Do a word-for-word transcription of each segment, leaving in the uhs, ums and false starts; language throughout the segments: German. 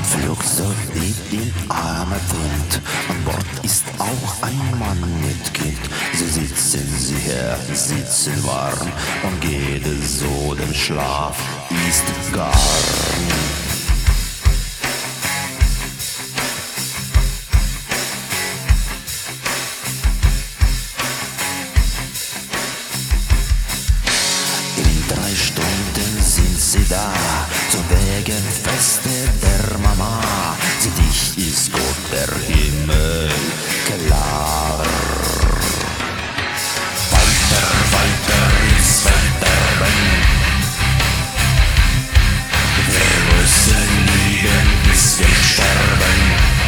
flog so wie den armen Wind. An Bord ist auch ein Mann mit Kind. Sie sitzen sicher, sitzen warm und geht so, denn Schlaf ist gar nicht. Drei Stunden sind sie da, zum Wegenfeste der Mama. Sie dich ist Gott der Himmel klar. Weiter, weiter ins Verderben. Wir müssen lieben, bis wir sterben.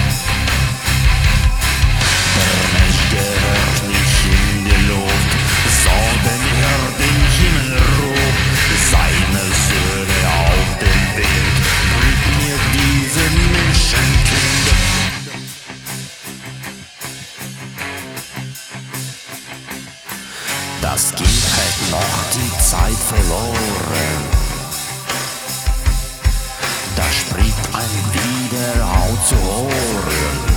Der Mensch gehört nicht in die Luft, sondern er den Himmel ruft. Seine Söhne auf dem Wind, bringt mir diese Menschenkinder. Das Kind hat noch die Zeit verloren. Da spricht ein Widerhall zu Ohren.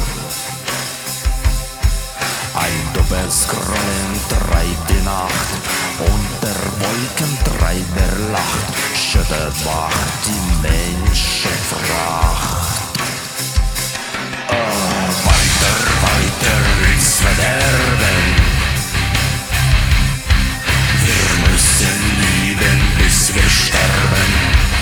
Ein Doppelscrollen treibt die Nacht, unter Wolkentreiber lacht, schüttert wach die Menschenfracht. Oh, weiter, weiter ins Verderben. Wir müssen lieben, bis wir sterben.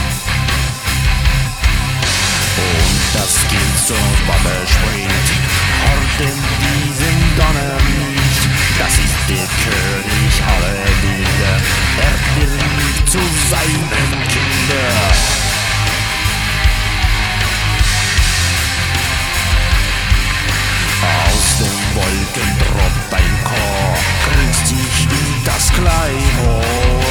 Und das Kind zum Wasser springt, hört in diesem Donner nicht. Das ist der König aller Dinge, er bringt zu seinen Kindern. Aus den Wolken droppt ein Chor, kriegst dich in das Kleinmoor.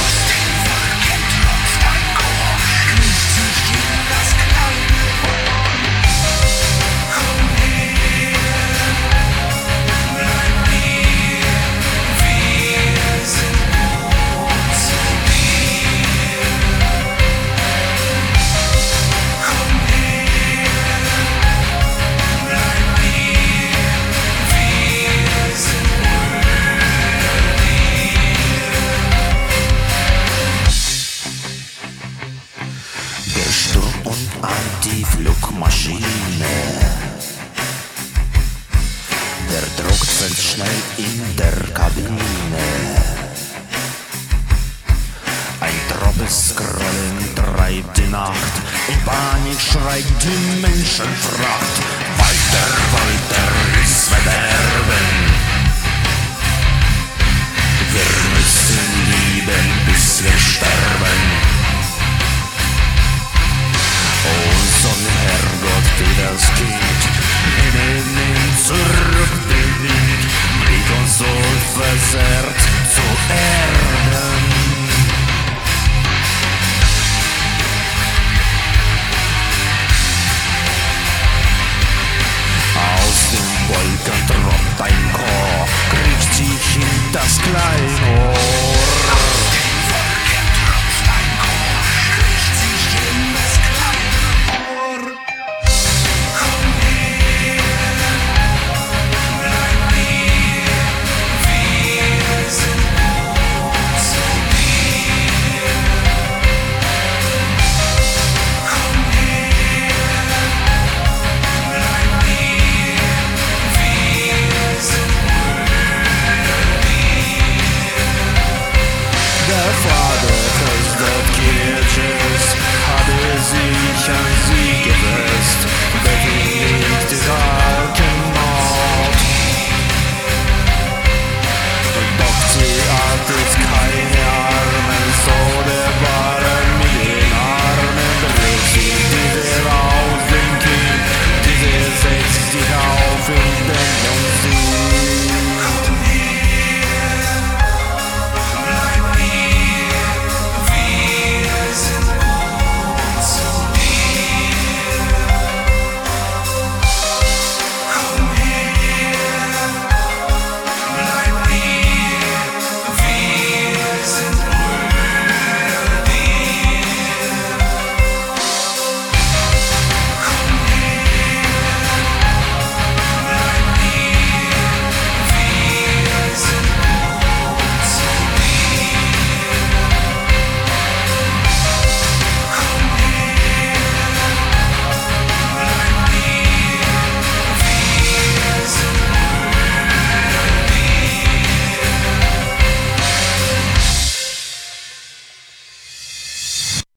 Anti-Flugmaschine. Der Druck fällt schnell in der Kabine. Ein Doppelscrollen treibt die Nacht, in Panik schreit die Menschenfracht. Weiter, weiter ins Verderben. Wir müssen lieben, bis wir sterben. Herrgott für das Kind, nimm ihn zurück, den Wind, bringt uns so versehrt zu Erden. Aus den Wolken tropft ein Chor, kriegt sich in das Kleinod.